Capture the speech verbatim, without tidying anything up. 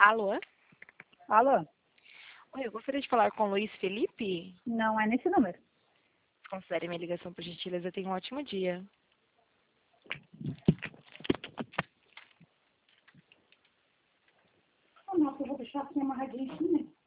Alô? Alô? Oi, eu gostaria de falar com o Luiz Felipe. Não é nesse número. Considere minha ligação, por gentileza. Tenha um ótimo dia. Ah, nossa, eu vou deixar assim amarradinho aqui, né?